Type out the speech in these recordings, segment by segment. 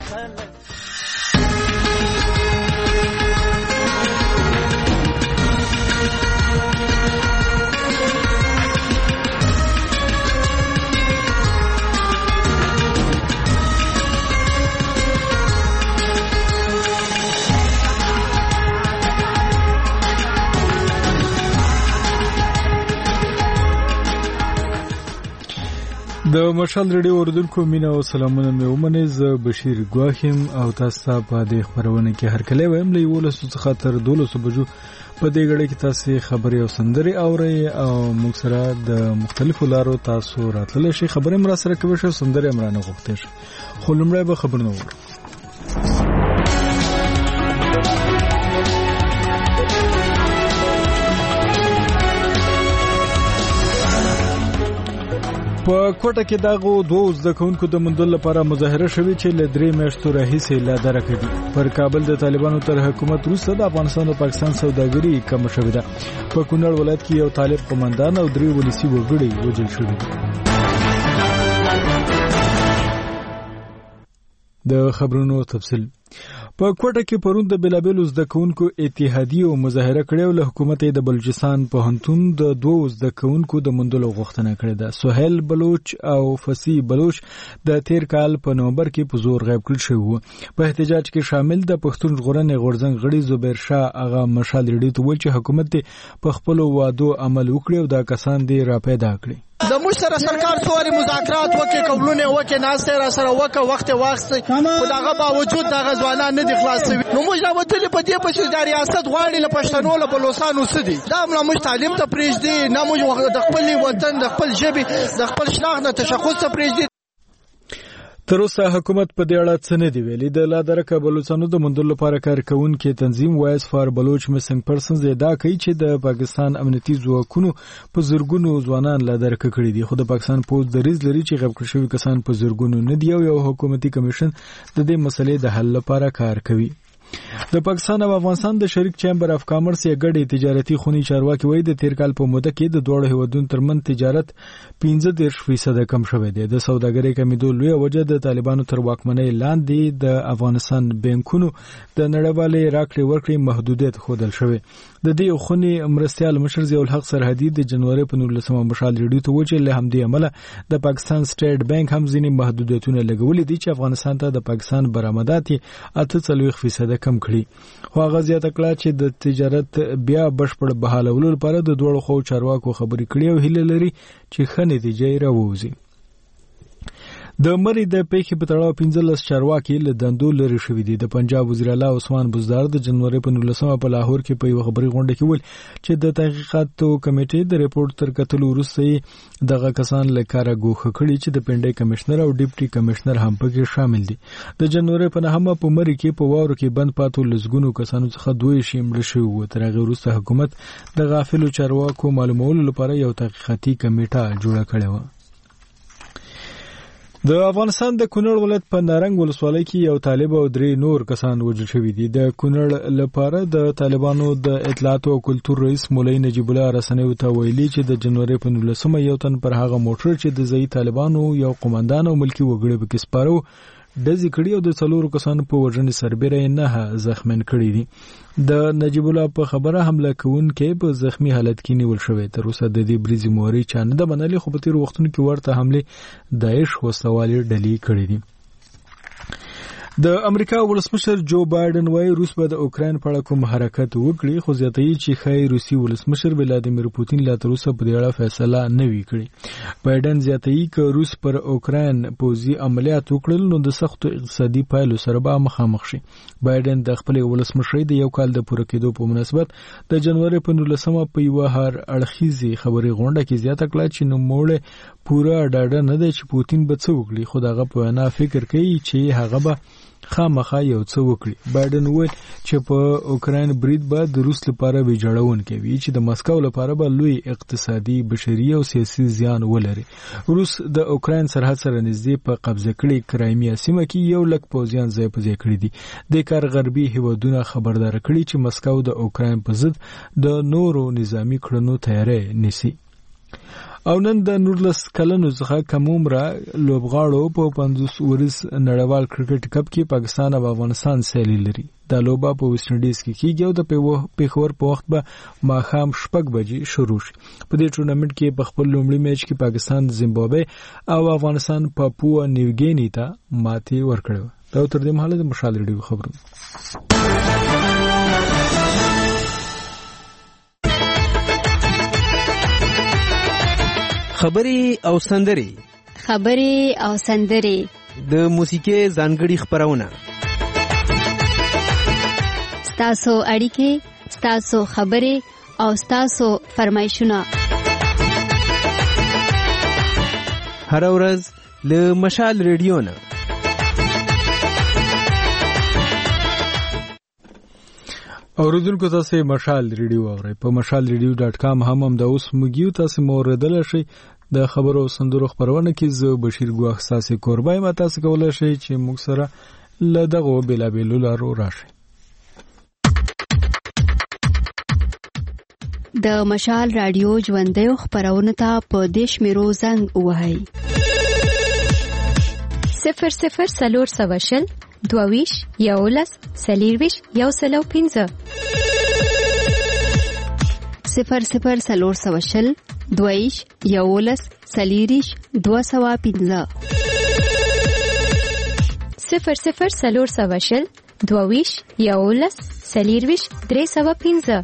د مشال ریډیو اوریدونکو مینه او سلامونه مې ومنئ. زه بشیر ګواهیم او تاسو ته په دې خبرونه کې هرکلی وایم. له 11 څخه تر 12 بجو په دې غړي کې تاسو خبري او سندري اورئ او موږ سره د مختلفو لارو تاسو راتللی شي. خبرې مر سره کوي شو سندري امرانه غوښتل شي. خو لمړی به خبرونه وورو. په کوټه کې دغه دوه زده کوونکو د مندل لپاره مظاهره شوې چې له 3 میاشتو راهیسې لا درکه دي. پر کابل د طالبانو تر حکومت وروسته د افغانستان او پاکستان سوداګري کم شوې ده. په کونړ ولایت کې یو طالب قومندان او 3 ولسی وګړي وژل شوي دي. د خبرونو تفصیل په کوټه کې پرون د بلابل زده کوونکو اتحادیه مظاهره کړې او له حکومت د بلوچستان په هنتون د 2 زده کوونکو د مندلو غوښتنه کړې ده. سهیل بلوچ او فسی بلوچ د تیر کال په نومبر کې په زور غیب کړل شوی وو. په احتجاج کې شامل د پښتون ژغورنې غورځنګ غړي زبیر شاه اغا مشال ریډیو ته ویل چې حکومت په خپل وعدو عمل وکړي او دا کسان دې راپیدا کړي. د مشر سرکار څوري مذاکرات وکي قبولونه وکي ناسه را سره وکه وخت خو دغه باوجود دغه ځوانان نه دي خلاصوي. نو موږ دا وتل په دې په چې د ریاست غواړي له پښتنو له بلوچستانو سدي دا موږ تعلیم ته پریږدي نه موږ د خپل وطن د خپل ژبه د خپل شناخت د تشخص ته پریږدي. تر اوسه حکومت په دې اړه څه نه دی ویلي. د لادرکه بلوچستانو د مندل لپاره کارکونکو تنظیم وایس فار بلوچ مسنګ پرسنز دا کوي چې د پاکستان امنیتي ځواکونو په زورګونو ځوانان لادرکه کړي دي. خو د پاکستان پوز دریز لري چې غیب کړي شوی کسان په زورګونو نه دی او یو حکومتي کمیشن د دې مسلې د حل لپاره کار کوي. د پاکستان او افغانستان د شریک چیمبر اف کامرس یې ګډي تجارتي خونی چارواکي وایي د تیر کال په موده کې د دوه هیوادونو ترمن تجارت 15% کم شوی دی. د سوداګرۍ کمیدو لوی وجه د طالبانو تر واکمنۍ لاندې د افغانستان بانکونو د نړیوالې راکړې ورکړې محدودیت خودل شوی. د دې خونی مرستيال مشر ضیاء الحق سرحدي د جنوري په 19 مشال ریډیو ته ویل له همدې عمله د پاکستان سټیټ بانک هم ځینې محدودیتونه لګولې دي چې افغانستان ته د پاکستان برآمدات 8% کم کړي. خو هغه زیاته کړه چې د تجارت بیا بشپړ بحالولو لپاره د دوه خو چارواکو خبرې کړي او هیله لري چې ښه نتیجه راووځي. د مری د پیښې په تړاو 15 چارواکي له دندو لري شوې دي. د پنجاب وزیر اعلی عثمان بزدار د جنوري په 19 په لاهور کې په یو خبري غونډه کې ویل چې د تحقیقاتو کمیټې د ریپورت تر کتلو وروسته دغه کسان له کاره ګوښه کړي چې د پنډي کمشنر او ډیپټي کمشنر هم پکې شامل دي. د جنوري په 9 په مری کې په واورو کې بند پاتو لزګونو کسانو څخه 2 شیمړ شوی و. تر هغه وروسته حکومت د غافلو چارواکو معلومولو لپاره یو تحقیقاتي کمیټه جوړه کړې و. د افغانستان د کونړ ولایت په نارنګ ولسوالۍ کې یو طالب او 3 نور کسان وژل شوي دي. د کونړ لپاره د طالبانو د اطلاعات او کلتور رئیس مولوی نجیب الله رسنیو ته ویلي چې د جنوري په 19 یو تن پر هغه موټر چې د ځای طالبانو یو قومندان او ملکی وګړي به کسپارو دزي کړي او د 4 کسانو په وژنې سربېره نه زخمین کړي دي. د نجیب الله په خبره حمله کوونکې په زخمی حالت کې نیول شوی. تر اوسه د دې بریزي موري چانه د بنلې خو په تیر وختونو کې ورته حمله داعش وسوالې ډلې کړې دي. د امریکا ولسمشر جو بایدن وايي روس به د اوکرين په اړه کوم حرکت وکړي خو زیاتوي چې خای روسي ولسمشر ولادیمیر پوتین لا تر اوسه په دې اړه فیصله نه وی کړی. بایدن زیاتوي چې روس پر اوکرين پوځي عملیات وکړل نو د سختو اقتصادي پایلو سره به مخامخ شي. بایدن د خپل ولسمشر د یو کال د پوره کېدو په مناسبت د جنوري په 19 په یو هر اړخیزي خبري غونډه کې زیاته کړه چې نو موړ پورا ډاډه نه دی چې پوتین به څه وکړي خو دغه په نه فکر کوي چې هغه به خامخا یو څه وکړي. بایدن وویل چې په اوکرين برید به د روس لپاره ویجاړون کوي چې د مسکو لپاره به لوی اقتصادي بشري او سیاسي زیان ولري. روس د اوکرين سرحد سره نږدې په قبضه کړي کرایمیا سیمه کې یو لک پوځیان ځای په ځای کړی دي. د کار غربي هیوادونو خبردار کړي چې مسکو د اوکرين په ضد د نورو نظامی کړنو تیاری نیسي. او نن د 19 کلنو څخه کم عمره لوبغاړو په 50 ورځ نړیوال کرکټ کپ کې پاکستان او افغانستان سیالي لري. دا لوبه په ویسټ انډیز کې کیږي او د پیښور په وخت به ماښام 6 بجې شروع شي. په دې ټورنمنت کې په خپل لومړي میچ کې پاکستان زیمبابوے او افغانستان پاپوا نیوګینی ته ماتې ورکړه. دا تر دې مهاله د مشال ریډیو خبرونه. خبري او سندري د موسیقي ځانګړي خبرونه، ستاسو اړیکې، ستاسو خبرې او ستاسو فرمایشونه هر ورځ له مشال ریډیو نه. اوریدونکو تاسو مشال ریډیو اورئ په mashalradio.com هم د اوس مګیو تاسو موردل شي د خبرو سندرو خبرونه کې زه بشیر ګواخ ساسي قربای ما تاسو کولای شئ چې موږ سره لدغه بلابلو لارو راشي. د مشال رادیو ژوندۍ خبرونه ته په دیش میرو زنګ وهاي 00 22 یولس سلیرویش یو سلو 15 00 22 یولس سلیریش 215 00 22 یولس سلیرویش 315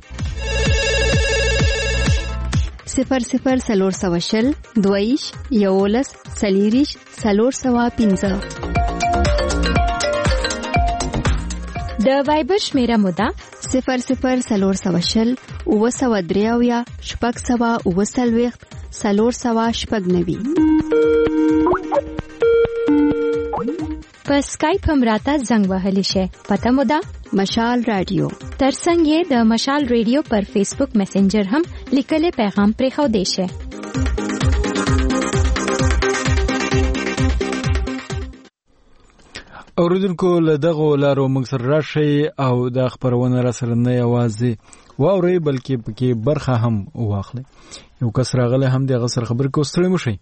00 22 یولس سلیریش 315 د وایبر شمیره مودا 00 اوسودریاویا شپږ سوا اوسلويخت 390 په سکایپ هم راته زنګ وهلی شي. پته مودا مشال رادیو. ترڅنګ یې د مشال ریډیو پر فیسبوک میسنجر هم لیکلي پیغام پرېښو دی شي. اوریدونکو له دغه لارو موږ سره راشي او د خبرونه را سره نه یوازې واوري بلکې پکې برخه هم واخلي. یو کس راغله هم د غسر خبر کو ستړي مشي.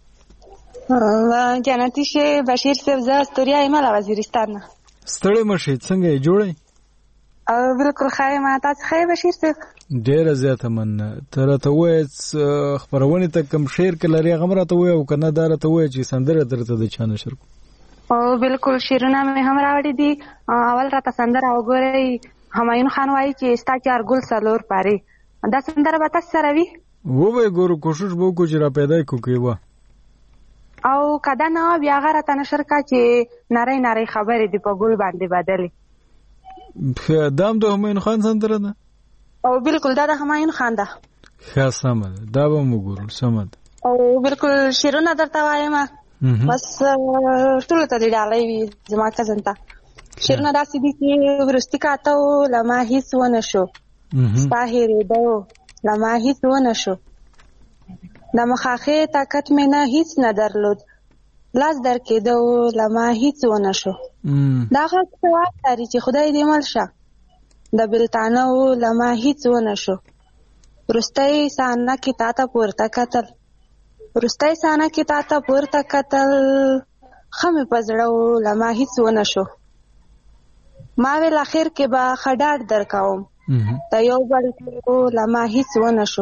جنتی شه بشیر صاحب ز استوریا ایمال وزیرستان. ستړي مشي څنګه یې جوړي؟ او بالکل خای ما تاسو خای بشیر صاحب. ډیر زیاته مننه. تر ته وې خبرونه ته کم شیر کلري غمره ته وې او کنه دار ته وې چې سندره درته د چانه شر. او بالکل شیرونه مې هم راوړې دي. اول راته سندره وګورئ. همایون خان وایي چې ستا چار ګل سلور پاره. دا سندره به تاسو سره وي. وې ګورو کوشش وکړو چې را پیدا کوو. او کدا نه بیا غره ته نشر کا چې نری خبرې دی په ګل باندې بدلې. دام د همایون خان سندره ده. او بالکل دا د همایون خان ده. ښه سمه ده. دا به موږ ګورو سمه ده. او بالکل شیرونه درته وایم. بس ټول ته دی ډالۍ وي زما کزن ته. شیرونه داسې دي چې ورستی کاته لما هیڅ ونه شو. سپاهیرې دو لما هیڅ ونه شو. د مخاخې طاقت مې نه هیڅ نه درلود. لاس در کېدو لما هیڅ ونه شو. دا غږ څواب لري چې خدای دې مل شه. د بلتانه لما هیڅ ونه شو. وروستی سانه کې تا ته پورته کتل. وروستی سانه کې تا ته پورته کتل. ښه مې په زړه لما هیڅ ونه شو. ما ویل اخر کې به ښه ډاډ درکوم. د یو بل لما هیڅ ونه شو.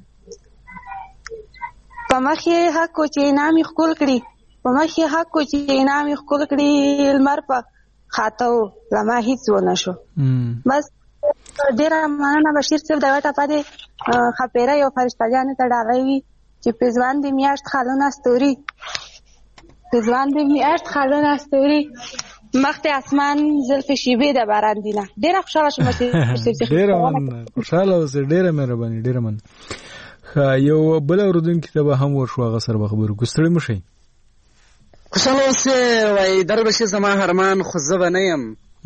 په مخ یې حق و چې انعام یې ښکل کړي. په مخ یې حق و چې انعام یې ښکل کړي. لمر په خاته و لما هیڅ ونه شو. بس ډېره مننه بشیر صاحب. د یوه ټپه دې خپېره یو فرشته جانې ته ډالۍ وي چې پېزوان دې میاشت خالونه ستوري. پېزوان دې میاشت خالونه ستوري. مخ ته اسمان زلفې شیبې د باران دینه. ډېره خوشحاله شوم چې ډېره مننه. خوشحاله اوسئ. ډېره مهرباني. ډېره مننه. یو بل اوریدونکي ته به هم ورشو هغه سره به خبرو کو. ستړي مشئ. خوشحاله اوسئ. وایي دربشي زما هرمان خو زه به نه یم.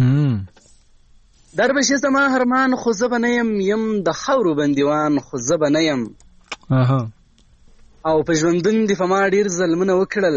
دربشي زما هرمان خو زه به نه یم د خاورو بندیوان خو زه به نه یم. او په ژوندون دې په ما ډېر ظلمونه وکړل.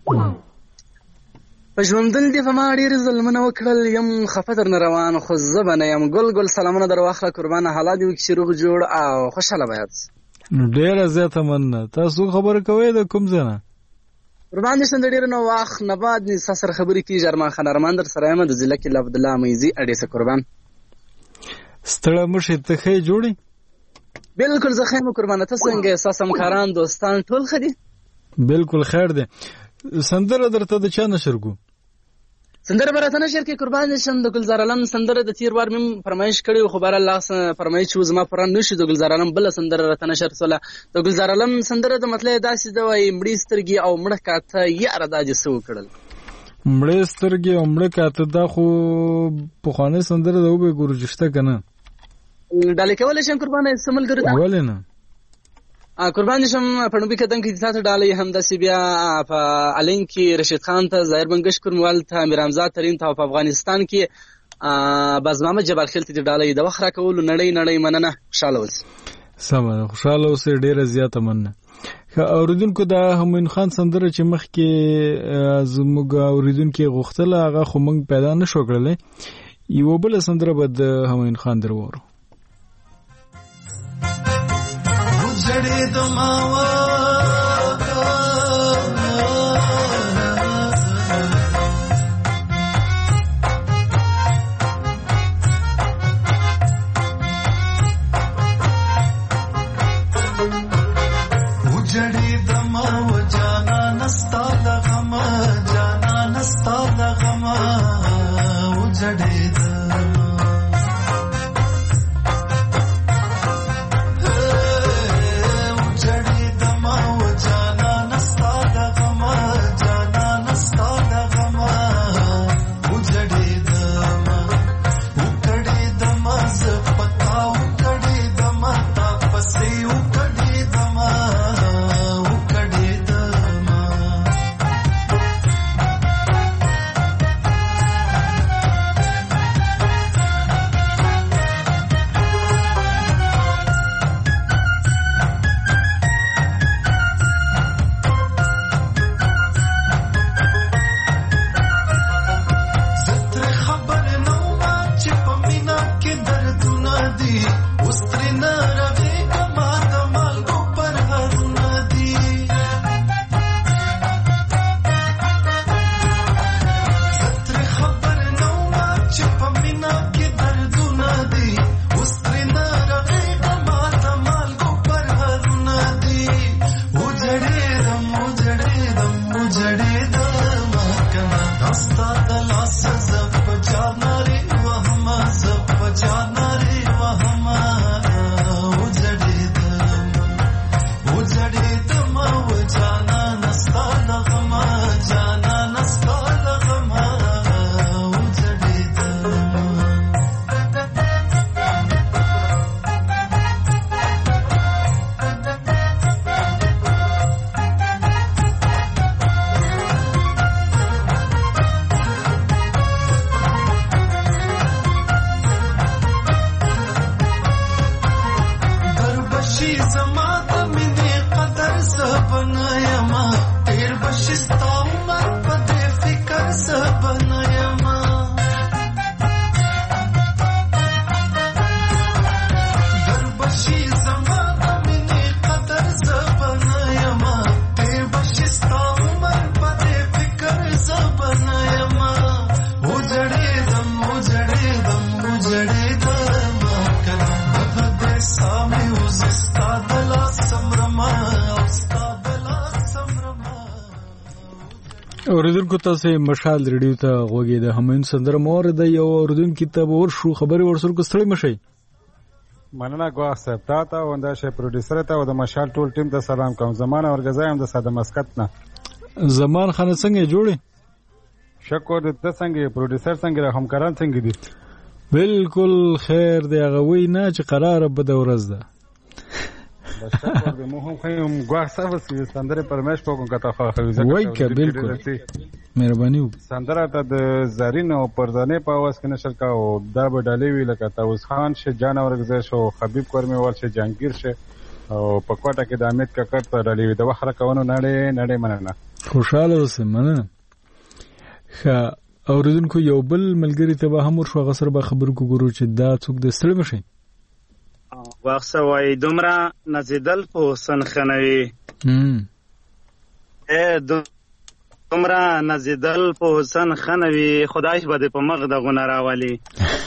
په ژوندون دې په ما ډېر ظلمونه وکړل. یم خفه درنه روان خو زه به نه یم. ګل ګل سلامونه در واخله قربانه. حالا دې وکړي چې روغ جوړ او خوشحاله باید. نو ډیره زیاته مننه. تاسو خبره کوئ د کوم ځای نه؟ قربان دې شم د ډېر نو وخت نه بعد ستا سره خبرې کېږي. ارمان خان ارمان در سره یم د ضلع کې عبدالله میزي اډیسه. قربان ستړی مشې ته ښه جوړې؟ بالکل زه ښه یم قربانه. ته څنګه ستاسو همکاران دوستان ټول ښه دي؟ بالکل خیر دی. سندره درته د چا نشر کو؟ سندره به راته نشر کې قربان دې شم. د ګلزار عالم سندره د تیر وار مې فرمایش کړی خو بهر الله فرمایش چې زما پوره نشي. د ګلزار عالم بله سندره راته نشر سوله. د ګلزار عالم سندره د مطلب داسې ده وایي مړې سترګې او مړه کاته یاره دا دې څه وکړل. مړې سترګې او مړه کاته دا خو پخوانۍ سندره ده وبې ګورو چې شته که نه؟ ډالۍ کولی شم قربانه څه ملګرو ته؟ ولې نه؟ قربان شم په نوبي قدم کې تاسو ډالۍ همداسې بیا په الین کې رشید خان ته، ظاهر بنګش کورموال ته، امیر حمزه ترین ته، په افغانستان کې بازمامه جبل خیل ته ډالۍ د وخت راکولو نړۍ مننه. خوشاله اوسئ. سمه ده، خوشاله اوسئ، ډیره زیاته مننه. اوریدونکو د همین خان سندره چې مخکې زموږ اوریدونکو غوښتله هغه خو موږ پیدا نشو کړلی. یوه بله سندره به د همین خان در وورو. اوریدونکو تاسو مشال ریډیو ته غوږی د همین سندره مور د یو اوریدونکو ته ورشو خبري ورسره کو ستړي مشي. مننه ګواښ صاحب ته او د شي پروډوسر ته او د مشال ټول ټیم ته سلام کوم. زمان اورګزایم د ساده مسقط نه. زمان خان څنګه جوړي؟ شکر د څنګه پروډوسر څنګه همکاران څنګه دي؟ بالکل خیر دی. هغه وی نه چې قرار به د ورځ ده. شکر د مو هم خیم ګواښ صاحب سندره پرمش په کوم کته خو وای که بالکل مهرباني وکړه. سندره ته د زرین او پردانه په आवाज کې نشر کا او دا به ډالې وی لکه تاوس خان شه جان اورګزای شو حبیب کورمي ور شه جانگیر شه او په کوټه کې د امید ککړ په ډالې وی د وخره کوونو نړۍ مننه. خوشاله اوسه مننه. اوریدونکو یو بل ملګری ته به هم ورشو غسر به خبر کو ګورو چې دا څوک د ستړي مشي. واخصه وای دومره نزیدل په حسن خنوي دومره نزیدل په حسن خنوي خدای به دې په مغ د غونه راولي.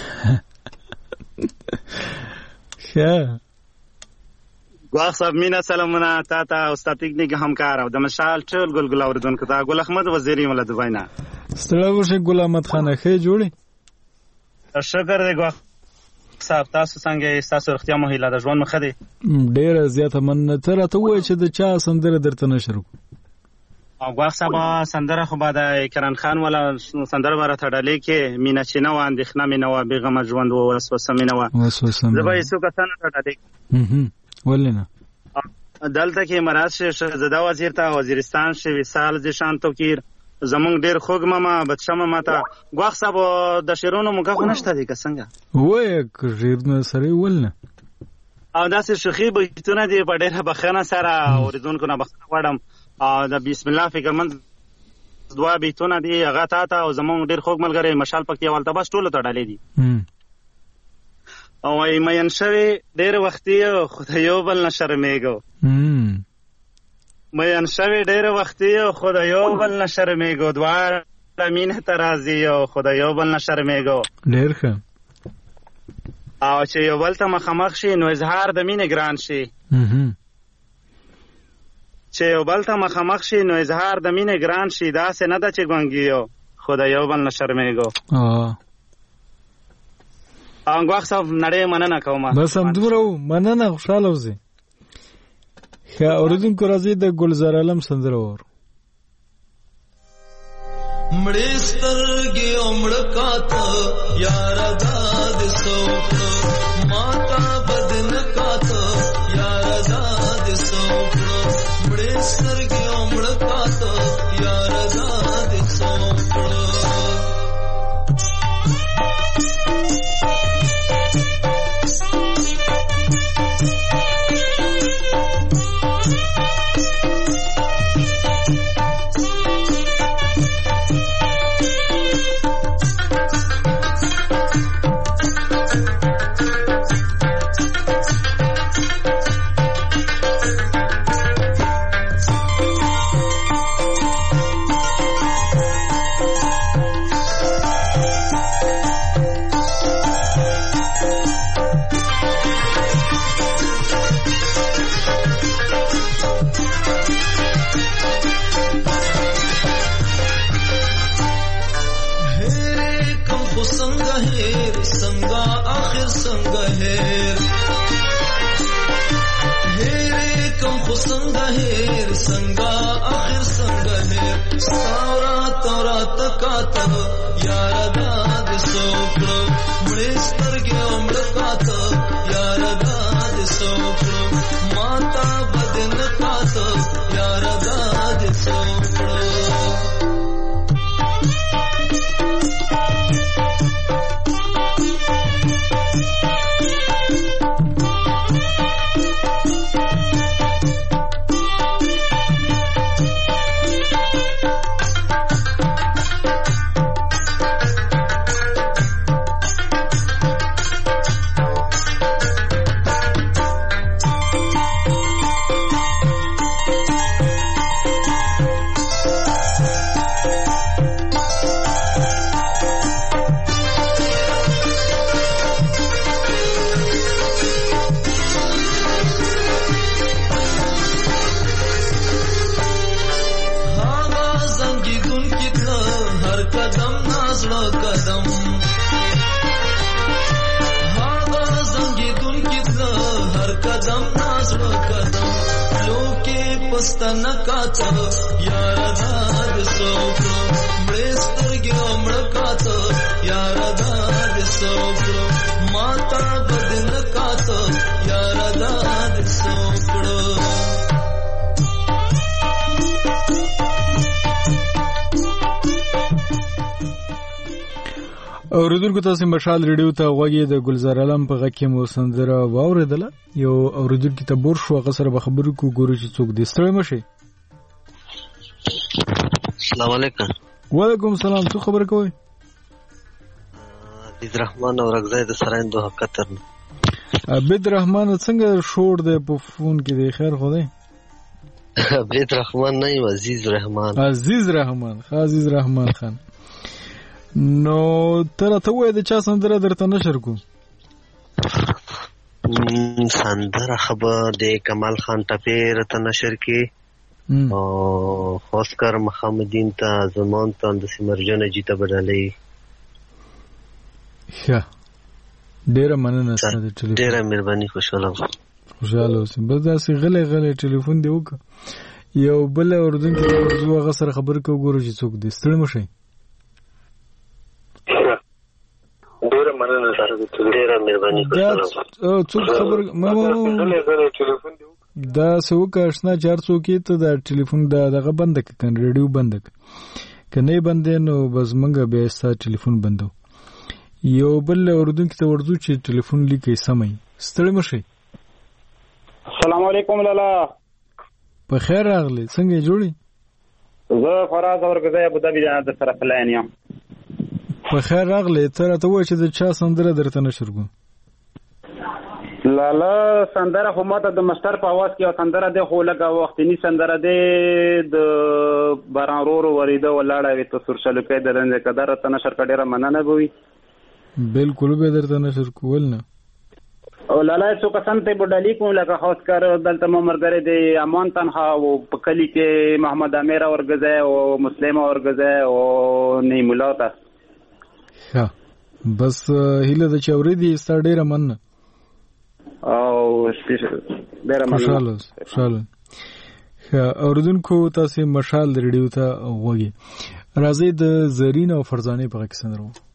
ګواښ صاحب مینا سلامونه تا ته او ستا ټیکنیک همکار او د مشال ټول ګل اوریدونکو ته ګل احمد وزیری مله دبی نه ستړی وشه ګل احمد خان ښه جوړی شکر دی ګواښ صاحب تاسو څنګه تاسو روغتیا مو هیله د ژوند مخه دی ډیره زیاته مننه ته راته وایې چې د چا سندره درته نشر کو او ګواښ صاحب سندره خو به د کرن خان ولا سندره به راته ډالۍ کې مینا چې نه وه اندېښنه مې نه وه بېغمه ژوند و وسوسه مې نه وه زه به یې څو کسانو ته ډالۍ ولې نه دلته کې مراد شهزاده وزیر ته وزیرستان شي وصال زیشان توکیر زمونږ ډېر خوږ ماما بدشه ماما ته ګواښ صاحب د شعرونو موقع خو نشته دی که څنګه وایه که شعرونه سره یې ول نه او داسې شوخي بیتونه دي په ډېره بخښنه سره اورېدونکو نه بخښنه غواړم د بسم الله فکرمند دوه بیتونه دي هغه تا ته او زمونږ ډېر خوږ ملګری مشال پکتیا والته بس ټولو ته ډالۍ دي او وايي مین شوې ډېر وختي خو د یو بل نه شرمېږو مین شوې ډېر وختي خو د یو بل نه شرمېږو دواړه مینې ته راځي او خو د یو بل نه شرمېږو ډېر ښه او چې یو بل ته مخامخ شي نو اظهار د مینې ګران شي چې یو بل ته مخامخ شي نو اظهار د مینې ګران شي داسې نه ده چې ګونګي خو د یو بل نه شرمېږو ګواښ صاحب نړۍ مننه کومه بس همدومره و مننه خوشحاله اوسئ ښه اورېدونکو راځئ د ګلزار عالم سندره واورو مړې سترګې او مړه کاته یاره دا دې څوکړه ماته بد نه کاته یاره دا دې څوکړه مړې سترګې او مړه کاته یاره دا دې څوکړه اوریدونکو تاسو مشال ریډیو ته غوږی د ګلزار عالم په غږ کې مو سندره واوریدله یو اوریدونکو ته بور شو غسر به خبرو کو ګورو چې څوک دې ستړی مشي. السلام علیکم. وعلیکم السلام. څه خبر کوي؟ عزیز رحمان او رغزای د سراین دوه قطر. عبد الرحمن څنګه شور دی په فون کې دی؟ خیر خو دی؟ عبد الرحمن نه یو عزیز رحمان. عزیز رحمان خان. نو تر ته وای د چا سندره درته نشر کو؟ سندره خبر د کمال خان ټپې رته نشر کې او خوشکر محمدین ته زمان ته د سمرجن جیته بدلې. ښه ډیره مننه ستاسو د ټلیفون. ډیره مهرباني. خوشاله اوسئ. بس داسې غلې ټلیفون دی وکړه. یو بل اردوونکی ورځو هغه سره خبرې کوو، ګورو چې څوک دی. ستړي مه شئ. ډیره مننه سره ډیره مهرباني. څوک خبر دا څوک آشنا چې هر څوک یې ته د ټلیفون دغه بنده کړه، ریډیو بنده کړه. که نه یې بندې نو بس موږ بیا ستا ټلیفون بندو. یو بل اردوونکي ته ورځو چې ټلیفون لیکئ سمئ. ستړي مه شئ. السلام علیکم لالا. په خیر راغلی. څنګه یې جوړې؟ زه فراز اورګزی ابوظبي د سره په لاین یم. په خیر راغلی. ته راته ووایه چې د چا سندره درته نشر کړو؟ لالا سندره خو ماته د مستر په اواز کې یو سندره دی، خو لږه وختینی سندره دی، د باران ورو ورېده ولاړه وي ته سورشلوکی د رنځې که دا راته نشر کړه ډېره مننه به وي. بالکل به درته نشر کول نه. او لالا څو کسان ته به ډالي کوم لکه خاصکر دلته مو ملګری دی امان تنها او په کلي کې محمد امیر اورګزی او مسلم اورګزی او نعیم الله ته. ښه بس هیله ده چې اورېدي ستا ډېره مننه. او ډېره مننه. خوشحاله. ښه اورېدونکو تاسې مشال ریډیو ته غوږ. راځئ د زرین او فرزانې په غږ کې سندره وو.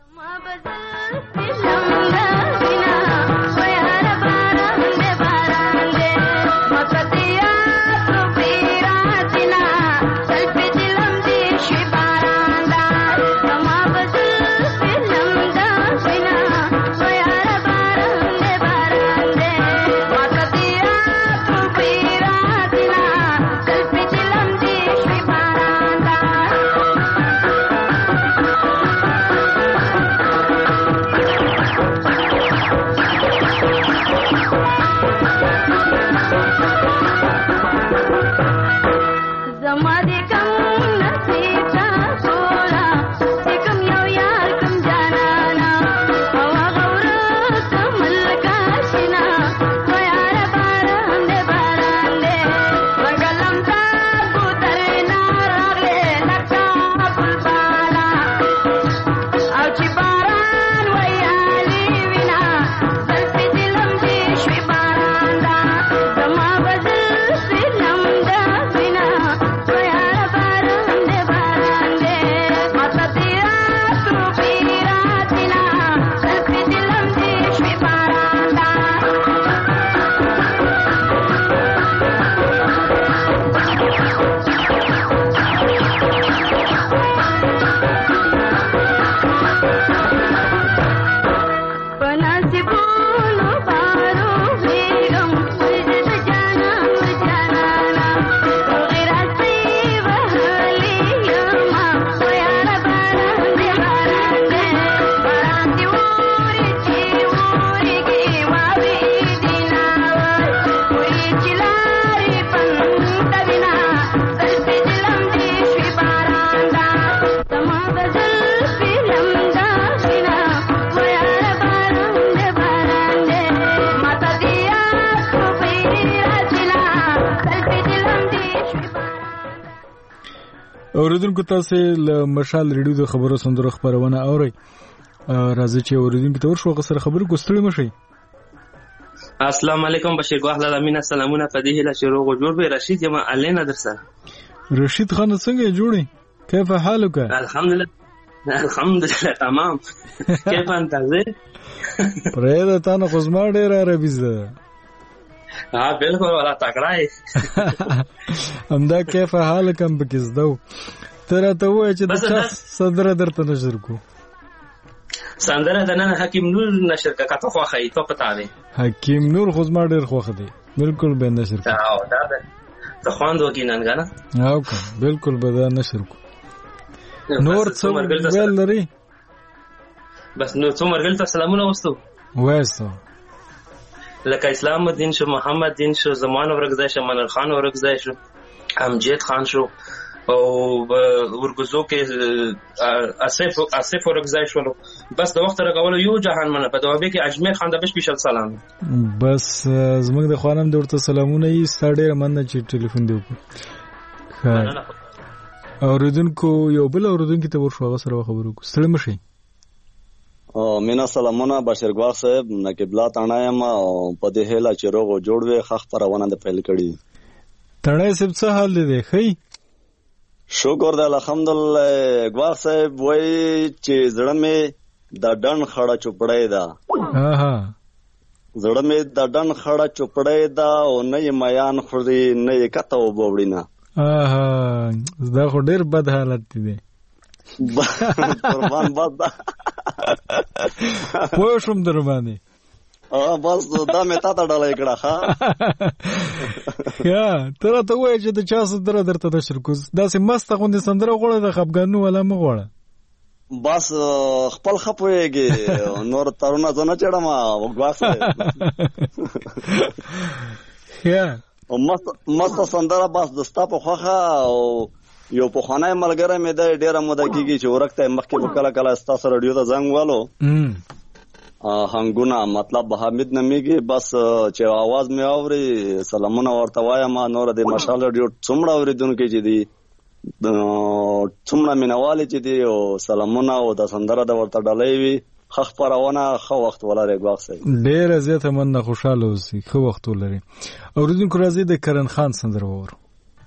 اوریدونکو تاسو له مشال ریډیو د خبرو سندرو خبرونه اورئ. راځي چې اوریدونکو ته ورشو غسر خبرو کوستړي مشي. السلام علیکم بشیر ګواهله امینه سلامونه پدې هله شروع جوړ به رشید یم الینا در سره. رشید خان څنګه جوړی؟ كيف حالك؟ الحمدلله تمام. كيف انت زين؟ پرېدا تا نه خو زما ډېر عربي زده. بالکل ولا تکړای. همدا كيف حالك هم پکې زده. تر ته وای چې د صدر درته نشر کو. سندره د نن حکیم نور نشر کا کته خو خې ته پتا دی. حکیم نور خو زما ډېر خوښ دی. بالکل به نشر کو. دا ته خواندو کې نن غنا. او بالکل به دا نشر کو. نور څو ویل لري؟ بس نو څو مرګل ته سلامونه وستو. وایسته. لکه اسلام الدین شو، محمد دین شو، زمان ورکزای شو، منر خان ورکزای شو، امجد خان شو او ورګزو کې اسف ورکزای شو. بس د وخت راغولو یو جهان منه په دوابه کې اجمیر خان د بشپشل سلام. بس زموږ د خوانم د ورته سلامونه یې ستاره مننه چې ټلیفون دی وکړ. اوریدونکو یو بل اوریدونکو ته ورشو هغه سره خبرو کو. ستړي مشي. مینا سلامونه بشیرګواه صاحب نقبلا تانایم په دې هله چې روغ جوړ وي خخ پرونه د پیل کړي. تړای صاحب څه حال دی خی؟ شکر دی الحمدلله. ګواه صاحب وای چې زړه مې د ډن خړه چوپړې ده. زړه مې د ډن خړه چوپړې ده او نه یې میان خوري نه یې کته وبوړینا. دا خو ډیر بد حالت دی. قربان باد پوه شوم در باندې. بس دا مې تا ته ډالۍ کړه. ها یا تر ته وای چې د چا سره درته د شرکوز داسې مست غوندې سندره غوړه د خپګانو ولا مغوړه. بس خپل خپويږي نور ترونه زنه چړم وګواسه. یا مست سندره بس دستا په خوخه او یو په خانه ملګری مې د ډیره موده کېږي چې ورکته مخکې وکړه کله ستاسو رادیو ته زنګ والو هنګونه مطلب حمید نمیږي بس چې आवाज مې اوري سلامونه ورته وایم. نور د مشال رادیو څومره اوریدونکو چې دي څومره مینوالي چې دي او سلامونه او د سندره د ورته ډالۍ وي خخ پرونه خو وخت ولري ګواخسي. ډیر زیاته مننه خوشاله اوسئ خو وخت ولري. اوریدونکو راځي د کرن خان سندره وورو.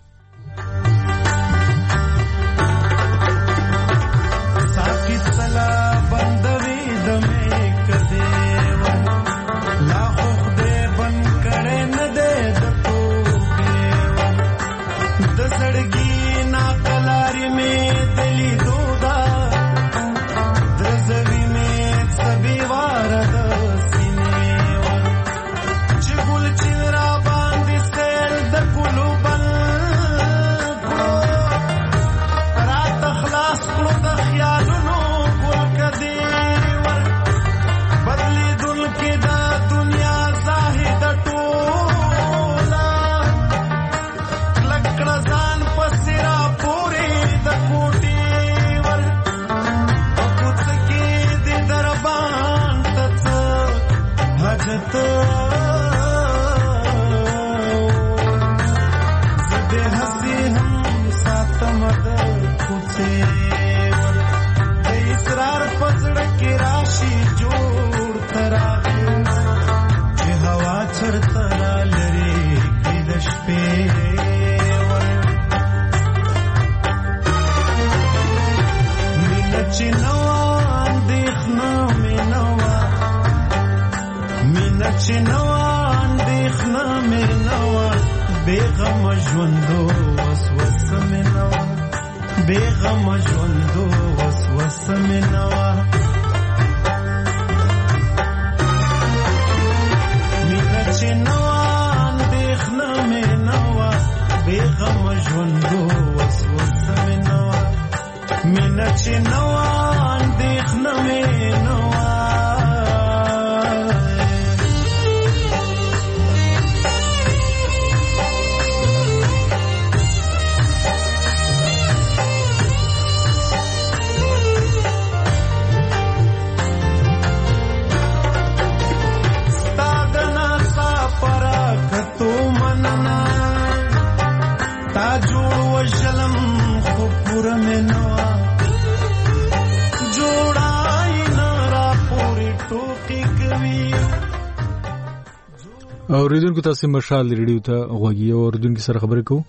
اوریدونکو تاسو مشال ریډیو ته غوږی اوریدونکو سره خبرې کوو.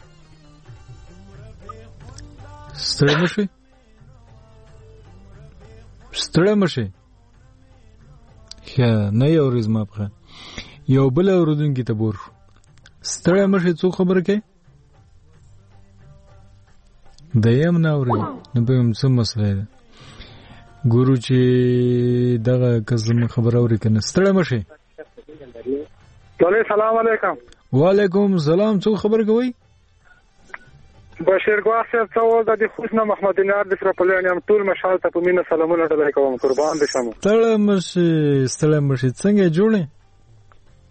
ستړي مشه نه یو ورځ ما په یو بل اوریدونکو ته بور ستړي مشه څو خبرې کوي دیم نه اوري نو به هم څه مسله ده ګورو چې دغه کزم خبر اوري کنه. ستړي مشه. سلام علیکم. وعلیکم السلام. څو خبر کوي؟ بشیرګواه صاحب څو د خوشنه محمد نار د سره په لنیم ټول مشال ته په مینه سلامونه ډالۍ کوم. قربان دې شم. ستړي مشه څنګه جوړه؟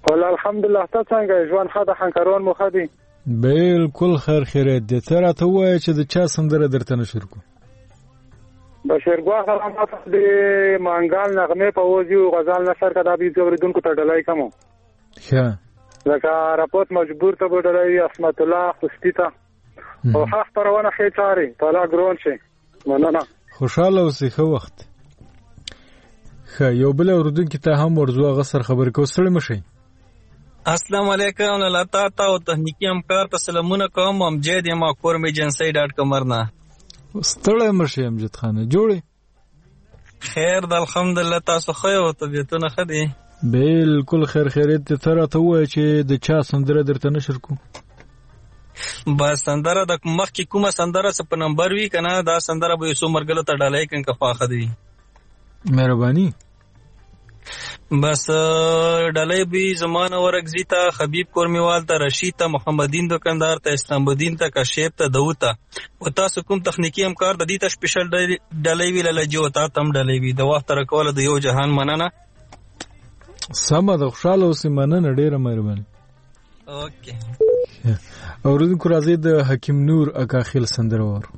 والله الحمدلله. ته څنګه ژوند ښه ده؟ خنکرون مو ښه دي؟ بالکل خیر خیریت دی. ته راته ووایه چې د چا سندره درته نشر کړو. بشیرګاه سلامات د مانګال نغمې په وځي او غزال نشر کدا بي اوریدونکو ته ډلای کوم. ښه لکه راپورت مجبور ته ډلای اسمت الله خوشتي ته او حق پرونه خې چاري طلا ګرون شي. مننه. خوشاله اوسې. ښه وخت. ښه یو بل اوریدونکو ته هم ورځو غسر خبر کو ستړي مشي. السلام علیکم لاتا تا او تخنیکی همکار ته سلامونه کوم. امجد یم کورم ایجنسی.com نه. ستړی مشي امجد خان جوړي. خیر د الحمدلله. تاسو ښه او طبيعتونه ښه دي؟ بالکل خیر خیریت. ته راته وایه چې د چا سندره درته نشر کو. بس سندره د مخکې کومه سندره څه په نمبر وی کنه دا سندره به یو مرګله ته ډالای کین که فاخه دی. مهرباني. بس ډالای به زمانه ورګزی ته حبیب کورمیوال ته رشید ته محمدین دکاندار ته اسلام الدین ته کشیب ته داوود ته او تاسو کوم تخنیکی همکار د دې ته سپیشل ډالای وی لاله جو تا تم ډالای وی د وخت تر کوله د یو جهان مننه. سمه د خوشاله اوسې. مننه ډیره مهرباني. اوکې. اوریدونکو راځي د حکیم نور اکا خیل سندره وره.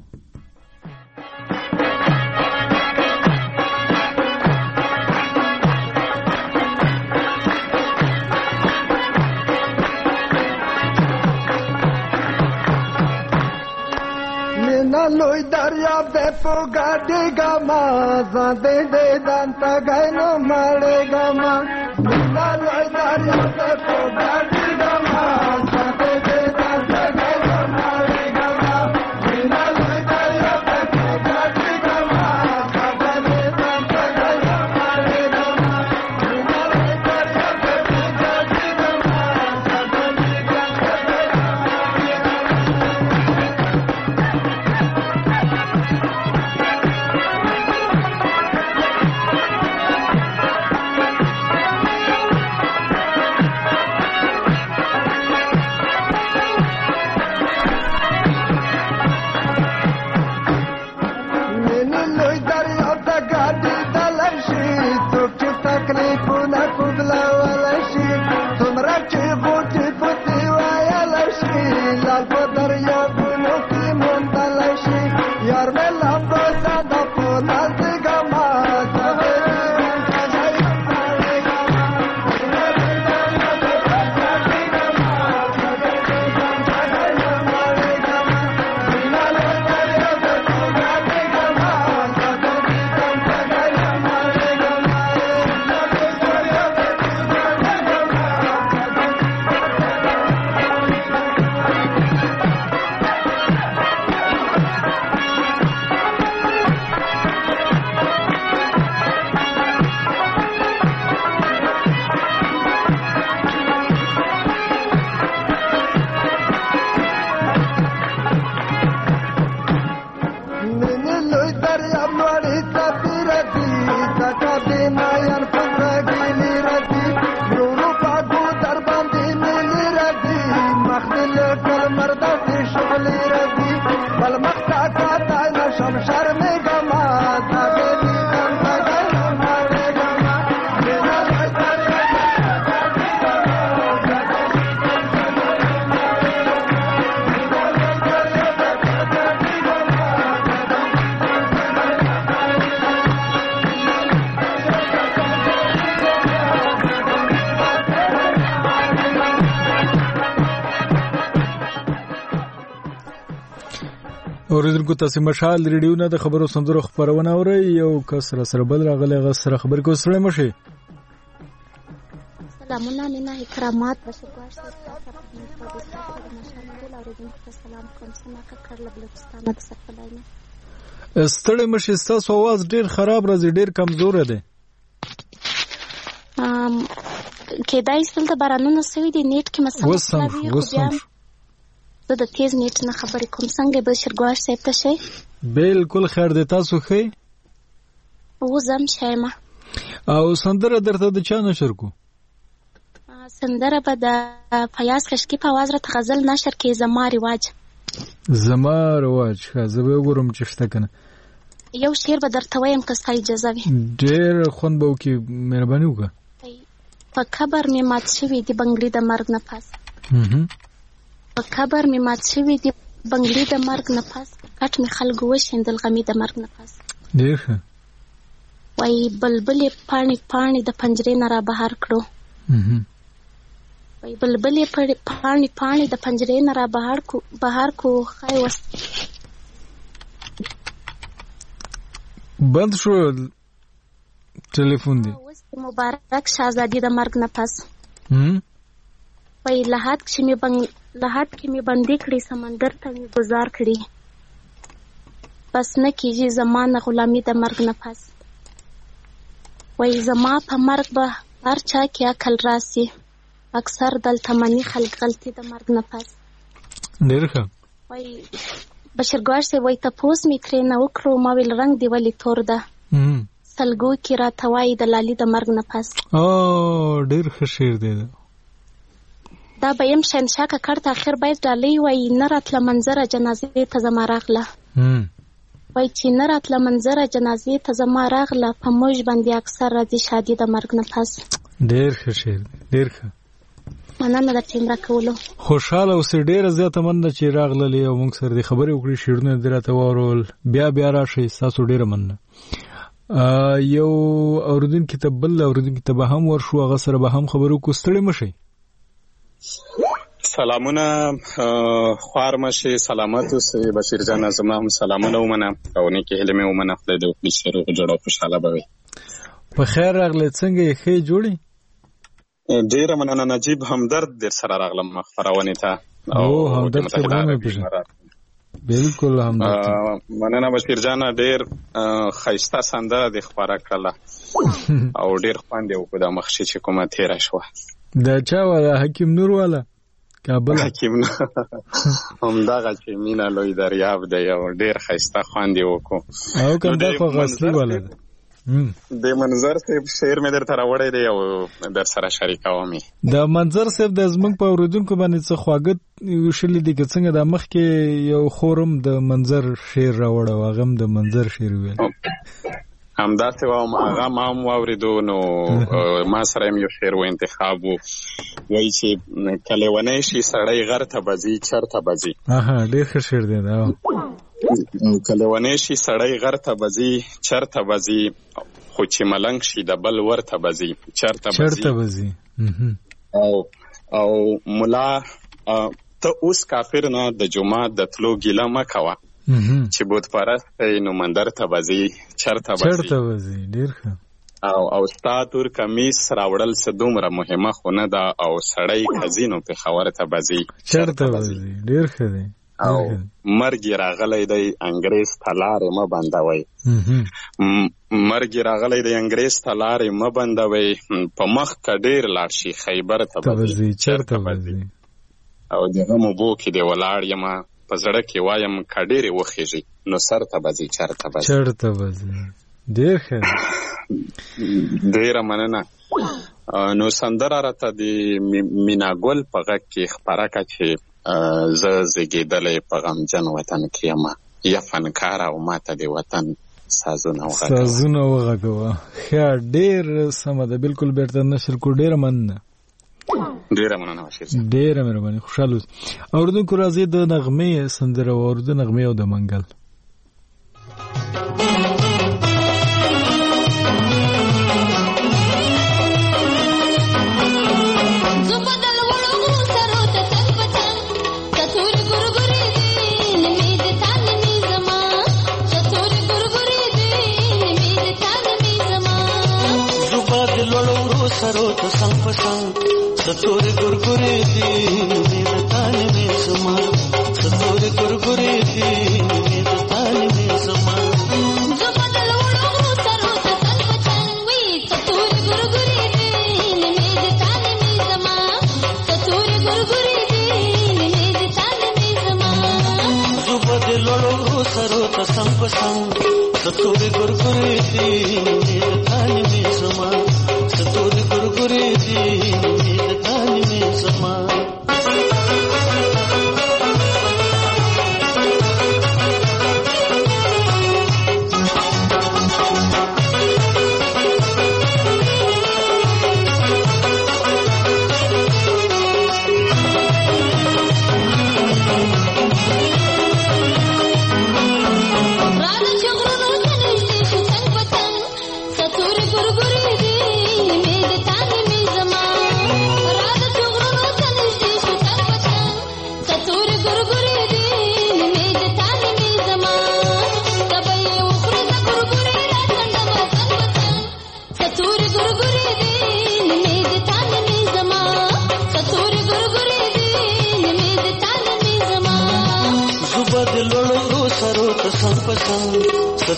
لوی دریاب دې په ګاډي ګما زده دې دانتا غینو مړې ګما. لوی دریاب دې په ګاډي ګما زده دې دانتا غینو مړې ګما. لوی دریاب دې په ګاډي ګما زده دې دانتا غینو مړې ګما. لوی دریاب دې په ګاډي ګما زده دې دانتا غینو مړې اوریدونکو تاسو مشال ریډیو نه د خبرو سندرو خبرونه اورئ. یو کس سره بل راغلی غ سره خبر کو سره مشي. سلامونه مینا اکرامات بشکواش تاسو په مشال ټول اوریدونکو ته سلام کوم. څنګه کړل بلوچستان د سفلای ستړي مشي. تاسو आवाज ډیر خراب راځي. ډیر کمزور دی. کېدای شي د بارانونو سوي دی نیټ کې مسله وي. زه د تیز نیټ نه خبرې کوم. څنګه بشرګواش صاحب ته شي؟ بالکل خیر دی. تاسو ښه؟ او زم شایم. او سندره درته د چا نشر کو؟ سندره به د فیاض خشکی په आवाज را غزل نشر کې زما رواج. زما رواج. زه به وګورم چې شته کنه. یو شعر به درته وایم که ستا اجازه وي. ډېر خوند به وکړي. مهرباني وکړه. په قبر مې مات شوي دي بنګړي د مرګ نه پس. په قبر مې مات شوي دي بنګړي د مرګ نه پس. کټ مې خلکو وشیندل غمي د مرګ نه پس. ډېر ښه. وایي بلبلې پاڼې پاڼې د پنجرې نه را بهر کړو. وایي بلبلې پاڼې پاڼې د پنجرې نه را بهر کړو. خای وس بند شو ټلیفون دی. مبارک شهزادي د مرګ نه پس. وایي لحد کې مې بندي کړي سمندر ته مې گزار کړي. بس نه کېږي زما نه غلامي د مرګ نه پس. وایي زما په مرګ به هر چا کې عقل راسي. اکثر دلته مني خلک غلطي د مرګ نه پس. ډېر ښه. وایي بشرګوش صاحب وایي تپوس مې ترې نه وکړو. ما ویل رنګ دې ولې تور ده. سلګو کې راته وایي د لالي د مرګ نه پس. ډېر ښه شعر دی دا به یم شهنشاه ککړ ته اخر باید ډالۍ. وایي نه راتله منظره جنازې ته زما راغله. وایي چې نه راتله منظره جنازې ته زما راغله. په موږ باندې اکثر راځي شادي د مرګ نه پس. ډېر ښه شعر دی. ډېر ښه. مننه د ټیم راکولو. خوشحاله اوسئ. ډېره زیاته مننه چې راغللې او موږ سره دې خبرې وکړې. شعرونه دې راته واورول. بیا راشئ. ستاسو ډېره مننه. یو اورېدونکي ته بل اورېدونکي ته به هم ورشو. هغه سره به هم خبرې وکړو. ستړي مه شئ. سلامونه. خوار مشي. سلامت اوسئ. بشیر جان زما هم سلامونه ومنه او نیکې هیلې مې ومنه. خدای دې وکړي چې روغ جوړ او خوشحاله به وي. په خیر راغلې. څنګه یې ښې جوړې؟ ډېره مننه. نجیب همدرد در سره راغلم خپرونې ته. همدرد صاحب هم پېژنم. بالکل همدرد. مننه بشیر جان. ډېر ښایسته سندره دې خپاره کړله او ډېر خوند یې وکړو. دا مخشي چې کومه تېره شوه د چا والا حکیم نور والا کابل حکیم همدغه چې مینه لوی دریاب دی او ډېر ښایسته خوند یې وکړو. او کوم دا خو غسلي والا ده. د منظر صاحب شعر مې درته راوړی دی او در سره شریکوم یې. د منظر صاحب د زموږ په اورېدونکو باندې څه خواږه وشلي دي که څنګه. د مخکې یو خورم د منظر شعر راوړی و. هغه هم د منظر شعر ویل. همداسې وم. هغه ما هم واورېدو. نو ما سره هم یو شعر و انتخاب و. وایي چې که لیونی شي سړی غر ته به ځي چرته به ځي. ډېر ښه شعر دی دا. که لیونی شي سړی غر ته به ځي چرته به ځي. خو چې ملنګ شي د بل ورته به ځي چرته به ځي. او ملا ته اوس کافر نه د جومات د تلو ګیله مه کوه. چې بت پرست دی نو مندر ته به ځي چرته به ځي. ډېر ښه. او ستا تور کمیس راوړل څه دومره مهمه خو نه ده. او سړی که ځي نو پېښور ته به ځي چرته به ځي. ډېر ښه دی. او مرګ راغلی دی انګریز ته لارې مه بندوئ. مرګ راغلی دی انګریز ته لارې مه بندوئ. په مخ که ډېر لاړ شي خیبر ته به ځي چرته به ځي. او د غم اوبو کې دی ولاړ یمه په زړه کې وایم که ډېرې وخېږي نو سر ته به ځي چرته به ځي. ډېر ښه. ډېره مننه. نو سندره راته د میناګل په غږ کې خپره کړه چې زه زیږېدلی په غمجن وطن کې یمه. یا فنکاره او ماته د وطن سازونه وغږوه. ښه ډېر سمه ده. بالکل بېرته نشر کړو. ډېره مننه. ډېره مننه بشیر صاحب. ډېره مهرباني. خوشحاله اوسئ. اورېدونکو راځي د نغمې سندره واورو. د نغمې او د منګل. سرو ته څنګ په څنګ ستوري ګورګورې دي مې د تانې مې زما. ستوري ګورګورې دي مې د تانې مې زما. زما د لوړو سرو ته څنګ په څنګ وي ستوري ګورګورې دي مې د تانې مې زما. ستوري ګورګورې دي مې د تانې مې زما. زما د لوړو سرو ته څنګ په څنګ ستوري ګورګورې دي مې د تانې مې زما. ستوري ګورګورې دي مې د تانې مې زما.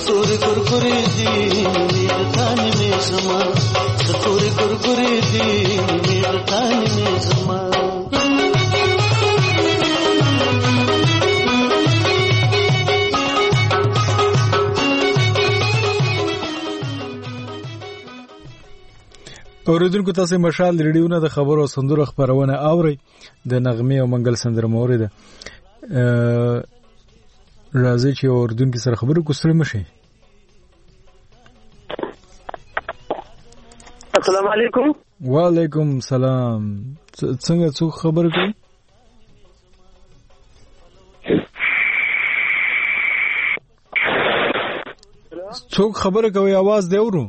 ستوري ګورګوري دي میرتاني مې زما ستوري ګورګوري دي میرتاني مې زما اوریدونکو تاسو مشال ریډیو نه د خبرو او سندرو خبرونه اوري د نغمه او منګل سندره مورده راځي چې اوریدونکو سره خبرو کوستل مشي. السلام علیکم. وعلیکم السلام. څنګه څوک خبر کوي؟ څوک خبر کوي؟ आवाज دی ورو.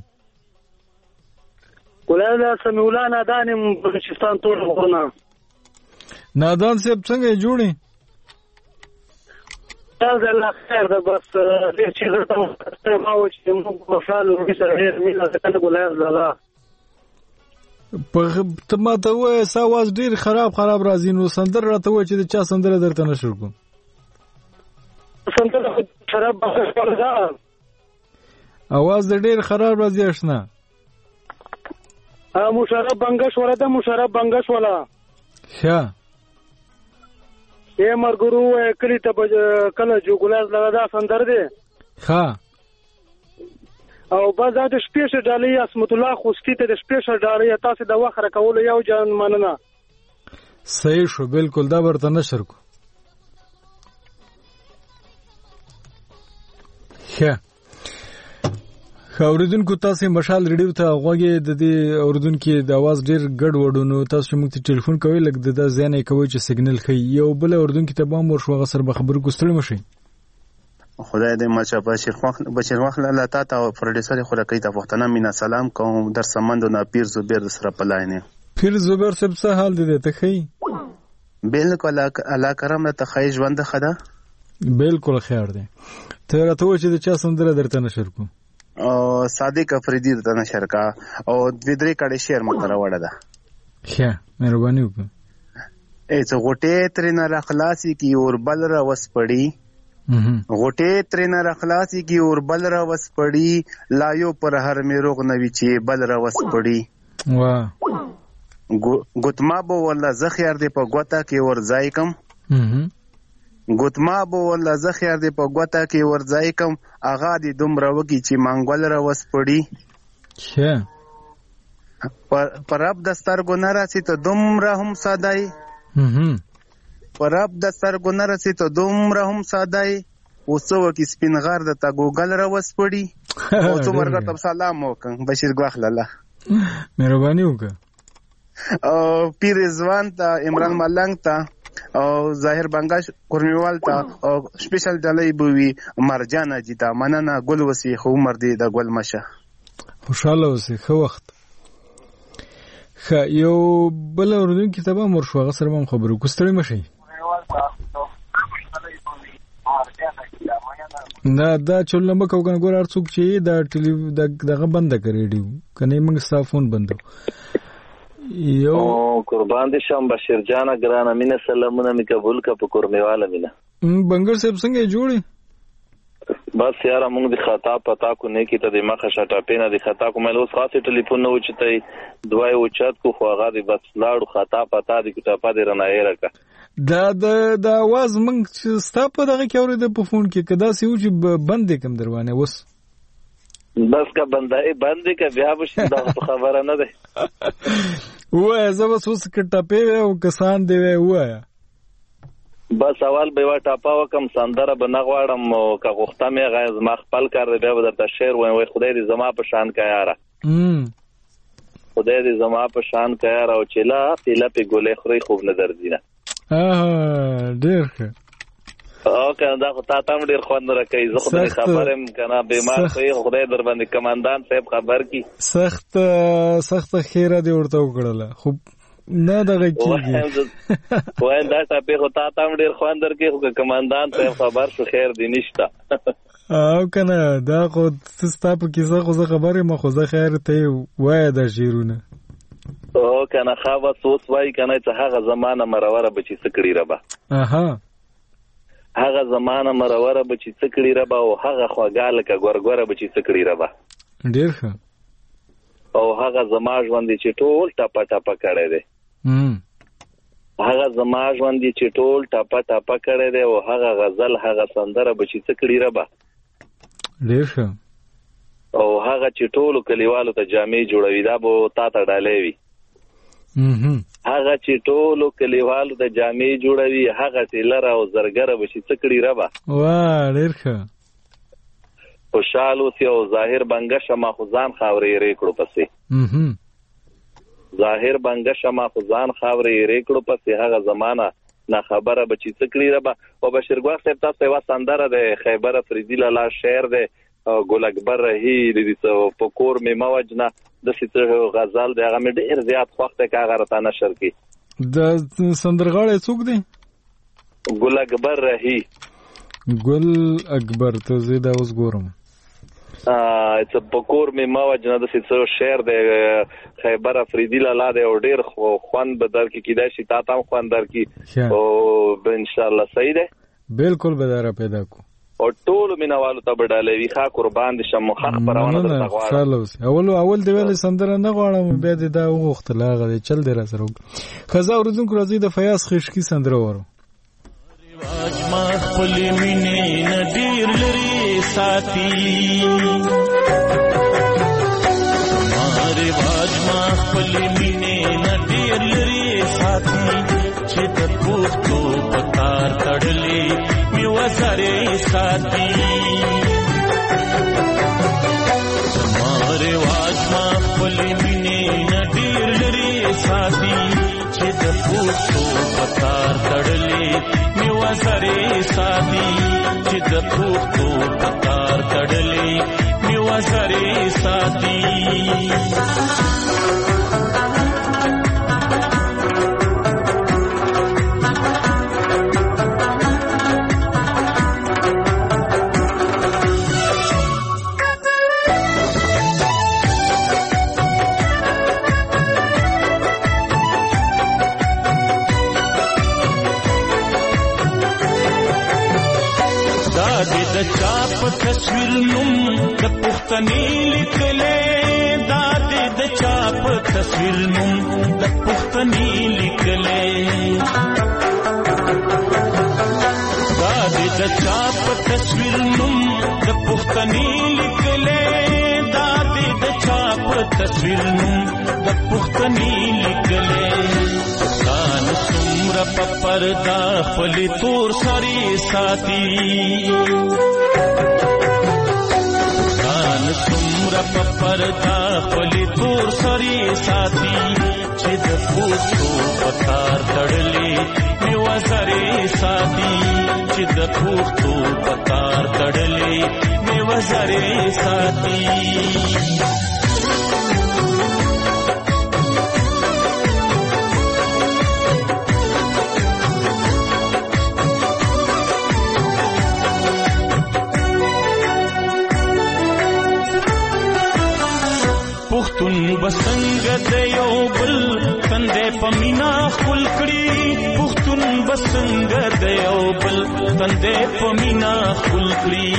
ولاله سمولا نادان بلوچستان ټول غوونه. نادان صاحب څنګه جوړي؟ تاسو الله خیر ده بس دې چې درته ما و چې موږ په فعال وسره ډېر مینه کنه ګولای زلا. په تماته وای ساواز ډېر خراب راځي نو سندر راته و چې چا سندر درته نشر کوم. سندر خراب ده. आवाज ډېر خراب راځي آشنا. مشرف بنگش ولا ده مشرف بنگش ولا ښه یې مرګرو کلی ته کله جو ګلاس لگا سندر دی ښه او بعد د سپیشل ډالۍ اسمت الله خوستی ته د سپیشل ډالۍ تاسو د وخره کول یو جان مننه صحیح شو بالکل دا ورته نشر کو ښه اوریدونکو تاسو مشال ریډیو ته غوږی د دې اوریدونکو د आवाज ډیر ګډ وډونو تاسو موږ ته ټلیفون کوي لکه د ځانې کوي چې سیګنل خي یو بل اوریدونکو ته به مور شو غسر به خبرو کوستل مشي. خدای دې مچا بشیر واخ الله تعالی او پروډوسر خو راکې ته وختنه مینا سلام کوم در سمندو نه پیر زبیر سره پلاینه پیر زبیر څه حال دې ته خي بالکل الله کرم ته خی ژوند خدا بالکل خیر دی ته راته و چې د چا سندره درته نشر کو او صادق افریدی ته نشر کا او دوی درې کړي شعر متره وړه ده ښه مهرباني وکړه ایڅ غټه ترنه اخلاصي کی اور بل را وس پړی غټه ترنه اخلاصي کی اور بل را وس پړی لایو پر هر می روغ نوي چې بل را وس پړی واه ګوتما بو والله زخیر دی په ګوتا کې ور ځای کم ګوتما بو والله زخیر دی په ګوتا کې ور ځای کم اغا دی دومره وکی چې مانګول را وس پړی ښه پر رب دستر ګنره سي ته دومره هم سادای پر رب دستر ګنره سي ته دومره هم سادای وسو کی سپین غار د تا ګوګل را وس پړی او څومره ته سلام وکم بشیر ګواخ لاله مهرباني وکړه او پیر رضوان ته عمران ملنګ ته او ظاهر بنگاش قرمیوال ته او سپیشل ډالۍ بوي مرجان اجیتا مننه ګل وسی خو عمر دی د ګل مشه خوشاله اوسې خو وخت خ یو بل اوردون کتابه مرشوغه سره هم خبرو کوستړی مشي دا چولنه کو کنه ګور ارڅوک چې دا دغه بند کړی دی کنه موږ صافون بندو یو قربان دي شم بشیر جان ګرانه مینه سلامونه می قبول کا په کورمیواله مینه بنګر صاحب څنګه جوړي بس یاره موږ د خطا پتا کو نه کی ته د مخه شټه پینه د خطا کو مې اوس خاصه ټلیفون نو چته دوای او چات کو خو هغه د بس لاړو خطا پتا د کتابه د رنایې راکا دا आवाज موږ ستا په دغه کې اورید په فون کې کدا سی و چې بند کم دروانه وس بس کا بندای بند کا بیا وشي دا خبره نه ده وای زه بس اوس کټاپې او کسان دی وای بس اول به وا ټاپا وکم سندره بنغواړم او که غوښته مې غاز ما خپل کار دی بیا درته شعر وای خدای دې زما په شان کا یاره خدای دې زما په شان کا یاره او چلا پیلا په ګولې خوري خوب نه درځینه ډېر ښه او کنه دا خو تاسو ډیر خوند راکې زه خو خبرم کنه بیمار شوی خدای در باندې کمانډان صاحب خبر کی سخت خیره دی ورته وکړله خو نه دغه کیږي وای دا ټاپه خو تاسو ډیر خوند درکې خو کمانډان صاحب خبر شو خیر دی نشته او کنه دا خو تاسو په کیسه خو زه خبره ما خو زه خیر ته وای دا شیرونه او کنه خو وس وای کنه چې هغه زمانہ مروره بچی سکړی ربا هغه زمانه مروره به چې څه کړي ربه او هغه خواږه لکه ګورګوره به چې څه کړي ربه. ډېر ښه. او هغه زما ژوند چې ټول ټپه ټپه کړی دی. هغه زما ژوند چې ټول ټپه ټپه کړی دی او هغه غزل هغه سندره به چې څه کړي ربه. ډېر ښه. او هغه چې ټولو کلیوالو ته جامې جوړوي دا به تا ته ډالۍ وي. هغه چې ټولو کلیوالو ته جامې جوړوي هغه ټیلر او زرګره به چې څه کړي ربه. واه ډېر ښه. خوشحال اوسې او ظاهر بنګه شمه خو ځان خاورې یې کړو پسې. ظاهر بنګه شمه خو ځان خاورې یې کړو پسې هغه زمانه نه خبره به چې څه کړي ربه. او بشیرګل صاحب تاسو یوه سندره دی خیبر افریدي لالا شعر دی ګل اکبر رهي په کور مې مه وجنه داسې څه غزل دی هغه مې ډېر زیات خوښ دی که هغه راته نشر کړي. د سندرغاړی څوک دی؟ ګل اکبر رهي. ګل اکبر ته زه دا اوس ګورم. په کور مې مه وجنه داسې څه شعر دی خیبر افریدي لالا دی او ډېر خوند به درکړي کیدای شي تا ته هم خوند درکړي او انشاءالله صحیح دی. بالکل به دا را پیدا کو او ټولو مینوالو ته به ډالۍ وي. ښه قربان دې شم ښه خپرونه درته غواړم. اول دې ویلې سندره نه غواړم بیا دې دا وغوښتل هغه دی چل دی را سره وکړه. ښځه اورېدونکو راځئ د فیاض خشکي سندره وورو. رواج ما خپلې مینې نه ډېر لرې ساتي ما رواج ما خپلې مینې نه ډېر لرې ساتي چې د پوښتو په تار تړلې مې وزرې ساتي ما رواج ما خپلې مینې نه ډېر لرې ساتي چې د پوښتو په تار تړلې مې وزرې ساتي چې د پوښتو په تار تړلې مې وزرې ساتي. د چا په تصویر نوم د پښتنې لیکلې دا دې د چا په تصویر نوم د پښتنې لیکلې دا دې د چا په تصویر نوم د پښتنې لیکلې دا دې د چا په تصویر نوم د پښتنې لیکلې ځان څومره په پردا خپلې تور سرې ساتي څومره په پردا خپلې تور سرې ساتي چې د پوښتو په تار تړلې مې وزرې ساتي چې د پوښتو په تار تړلې مې وزرې ساتي. پښتون بسنګ د یو بل تندې په مینا خپل کړي پښتون بسنګ د یو بل تندې په مینا خپل کړي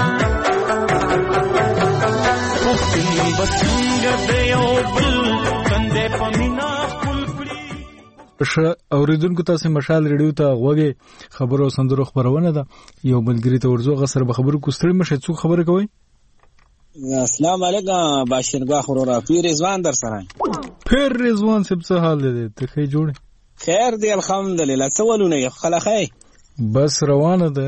پښتون بسنګ د یو بل تندې په مینا خپل کړي. اوریدونکو تاسو مشال ریډیو ته غوږی خبرو سندرو خبرونه ده یو ملګری ته ورزو غسر به خبرو کوستړي مشه څوک خبره کوي. السلام علیکم باشرګاه خورا پیر رضوان در سره. پیر رضوان سب څه حال دی ته خې جوړ خیر دی الحمدلله څولونه یې خلخای بس روانه ده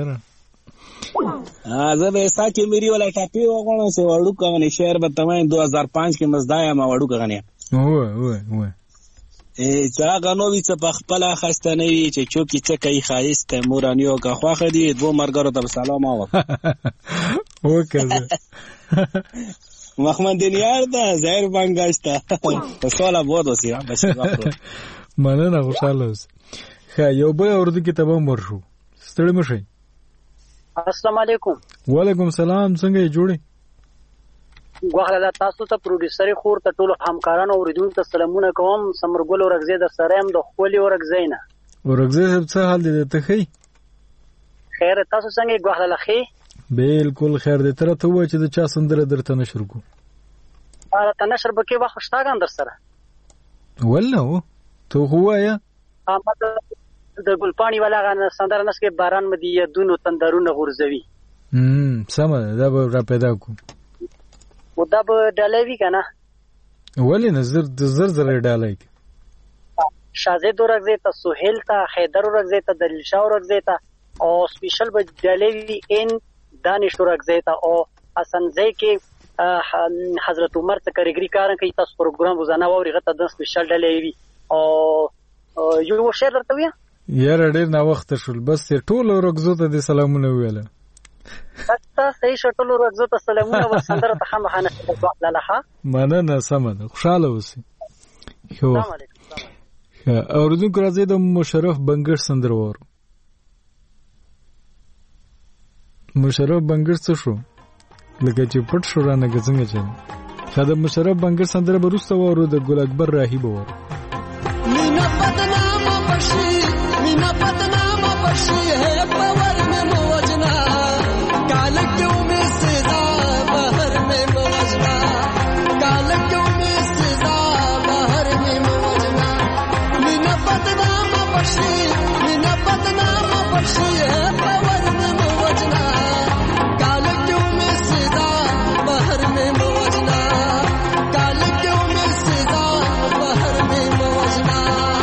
زه به ساکي میری ولا ټاپي وغواړم چې وړو کوي شهر به تمه 2005 کې مزدایا ما وړو کوي و چا غنووی څه په خپل خسته نه وي چې چوکي څه کوي خایسته مورانیو کا خواخه دي دوه مرګرو ته سلام او وکړه محمد دنیار دا زهر بنگاشتا سواله بود وسی مننه خوشاله اوس خا یو به اورد کې تبه مر شو ستړي مشي. السلام علیکم. وعلیکم السلام څنګه یې جوړي غواړم تاسو ته پروډوسر خور ته ټول همکارانو اوریدونکو ته سلامونه کوم. سمرګل ورغزه در سره هم د خولي ورغزینه ورغزه څه حال دي ته خي خیر تاسو څنګه ګوهله لخي بالکل خیر دې تر ته و چې د چا سندره درته نشر کو ته نشر بکې واخ شتاګان در سره والله ته هوایا د ګلپانی والا غن سندره نس کې باران مدي دونو تندرونه غورځوي سم دا به را پیدا کو و دا به ډالوي کنه ولی نظر د زر ډالای شازد ورغزه ته سهیل ته حیدر ورغزه ته دلیل شاه ورغزه ته او سپیشل به ډالوي ان دانش ورغزه ته او حسن زئی کې حضرت عمر ته کریګری کارن کوي تاسو پروګرام روزانه ووري غته د سپیشل ډالوي او یو شعر درته ویا یار ډیر نا وخت شول بس ټول ورغزو ته د سلامونه ویله تاسو صحیح شټول ورغزو ته سلامونه وسندره ته خامخانه لاله مننه سمه خوشاله اوسئ السلام علیکم اوردونکو راځي د مشرف بنګر سندره وورو مشرف بنګر څه شو لکه چې پټ شو رانه څنګه چې خدای مشرف بنګر سندره بروسته وورو د ګل اکبر راهیب وورو مینا بدنامه بشي مینا بدنامه بشي ہے پاور میں موجنا کال کیوں میں سزا بہر میں موجنا کال کیوں میں سزا بہر میں موجنا مینا بدنامه بشي مینا بدنامه بشي ہے پاور میں موجنا کال کیوں میں سزا بہر میں موجنا کال کیوں میں سزا بہر میں موجنا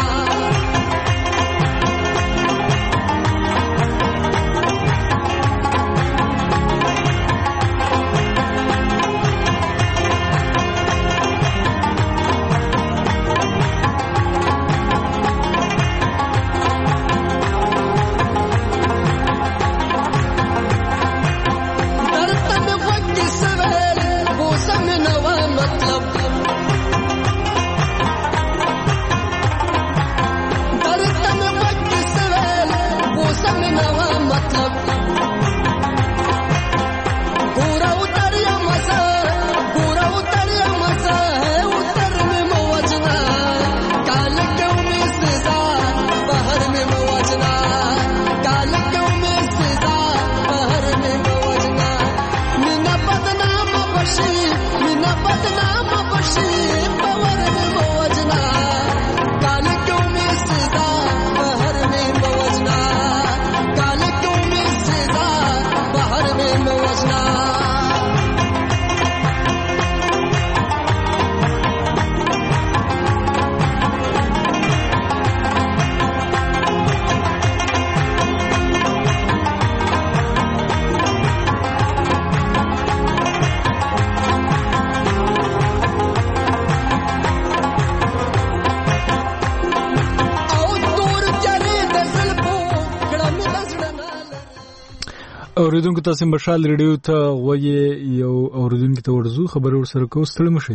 اوریدونکو تاسو مشال ریډیو ته وایي یو اوریدونکو ته ورزو خبر ورسره کو ستړي مشي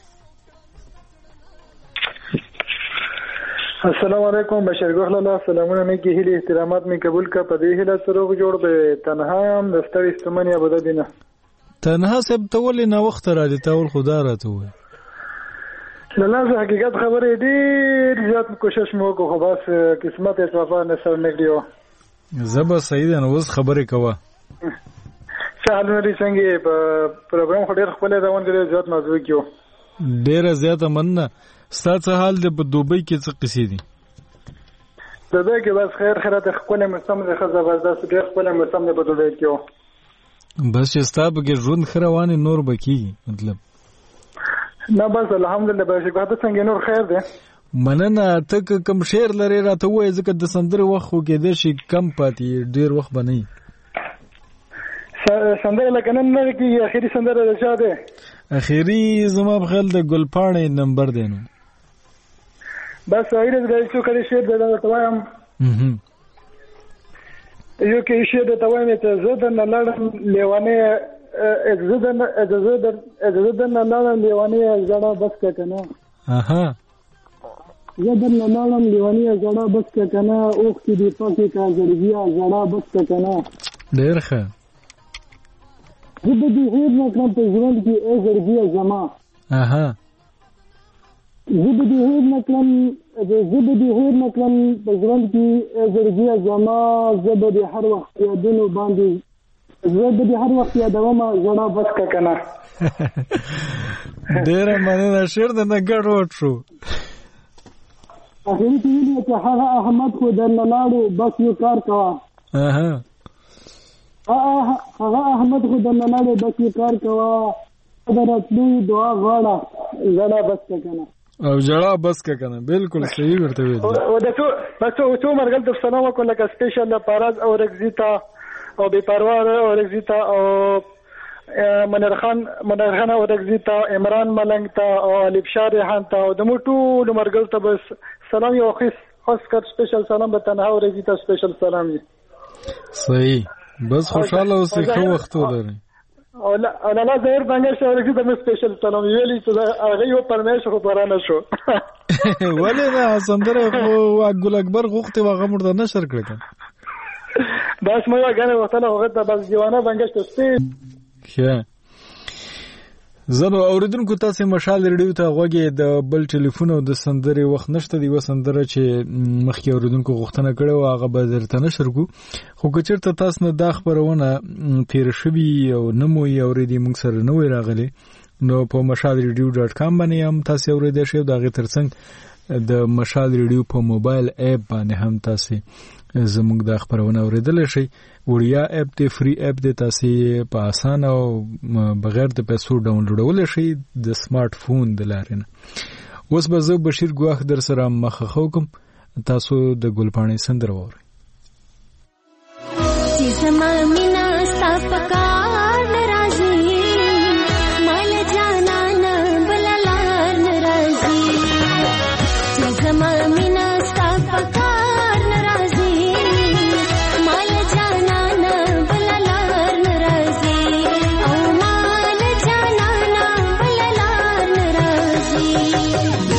السلام علیکم بشیر ګوهله سلامونه مې کې هلي احترامات مې قبول کا په دې هله سره جوړ به تنها هم دفتر استمنه ابدا دینه تنها سب تول نه وخت را دي تول خدا راته وي لازم حقیقت خبره دي زیات کوشش مو کو خو بس قسمت اضافه نه سر نګلیو زبا سعید نو اوس خبره کوه چالو لري څنګه په پروګرام خو ډېر خپل روان کړي زیات موضوع کیو ډېر زیات مننه ستاسو حال د دوبۍ کې څه قصې دي دوبۍ کې بس خیر خیرات خپل مستمر خزه برداشت ډېر خپل مستمر په دوبۍ کیو بس چې ستاسو کې ژوند خروانه نور بکی مطلب نه بس الحمدلله به شکایت څنګه نور خیر ده مننه ته کوم شعر لري راته وای ځکه د سندره وخت خو کې د شي کم پاتې ډیر وخت بنئ سندره لکه نن نه کې اخیری سندره ده چا ده اخیری زما په خیال د ګلپاڼې نمبر دی نو بس ایرز غوښتل چې کله شعر ده توایم یو کې شعر ده توایم ته زه د نلړم لیوانه اجازه نه لاړم لیوانه زړه بس کنه اها زدن نالم لیوانی زړه بس کنه اوخ کی دی پاکي کا زړګیا زړه بس کنه ډیر ښه زه د دې هیڅ نه کوم په ژوند کې ای زړګیا زما اها زه به دې هېر نه کړم په ژوند کې زړګیه زما زه به دې هر وخت یادونو باندې یادومه ژړا بس که که نه. ډېره مننه. شعر د نه ګډوډ شو. اخري کې ویلي چې هغه احمد خو درنه لاړو بس یو کار کوه. هغه احمد خو درنه لاړو بس یو کار کوه. د راتلو دعا غواړه ژړا بس که که نه. او ژړا بس که که نه. بالکل صحیح ورته ویل. څو مرګل ته سلام وکړو لکه سپیشل پاراز او رګزیتا او بے پروا او رګزیتا او منرخان او رګزیتا عمران ملنګ ته او الف شاه ریحان ته او د ټولو مرګل ته بس سلام یو خاص کر سپیشل سلام به تنها او رګزیتا سپیشل سلام دی. صحیح. بس خوشاله اوسئ. ښه وخت ولرئ. او لالا زهر بنګر شو رګزیتا مې سپیشل سلام ویلي چې هغه یو پرمیش خو پرانه شو. ولې نه سندره خو ګل اکبر غوښتي واغه مرده نشر کړی. بس مې وګڼه وختونه هغه ته بس جوانه بنګشت سپی. ښه. زنو اوریدونکو تاسو مشال ریډیو ته غوږی د بل ټلیفون او د سندرې وخت نشته. دی و سندره چې مخکې اوریدونکو غوښتنه کړې و هغه به درته نشر کو. خو که چېرته تاسو نه دا خپرونه تیر شوي او نه مو یې اورېدي موږ سره نه وی راغلی نو په mashalradio.com باندې هم تاسو اورېدای شئ. د هغې ترڅنګ د مشال ریډیو په موبایل اپ باندې هم تاسو زموږ د خبرونه اوریدل شي. وړیا اپ دی، فری اپ دی، تاسو په اسانه او بغیر د پیسو ډاونلوډول شي د سمارټ فون د لارې نه. اوس به زه بشیر ګواخ در سره مخه کوم. تاسو د ګلپاڼې سندره واورئ. چې زما مینا ستا په کار نه راځي، مال جانانه بله لار نه راځي. چې زما مینا ستا په کار نه راځي، مال جانانه بله لار نه راځي. او مال جانانه بله لار نه راځي.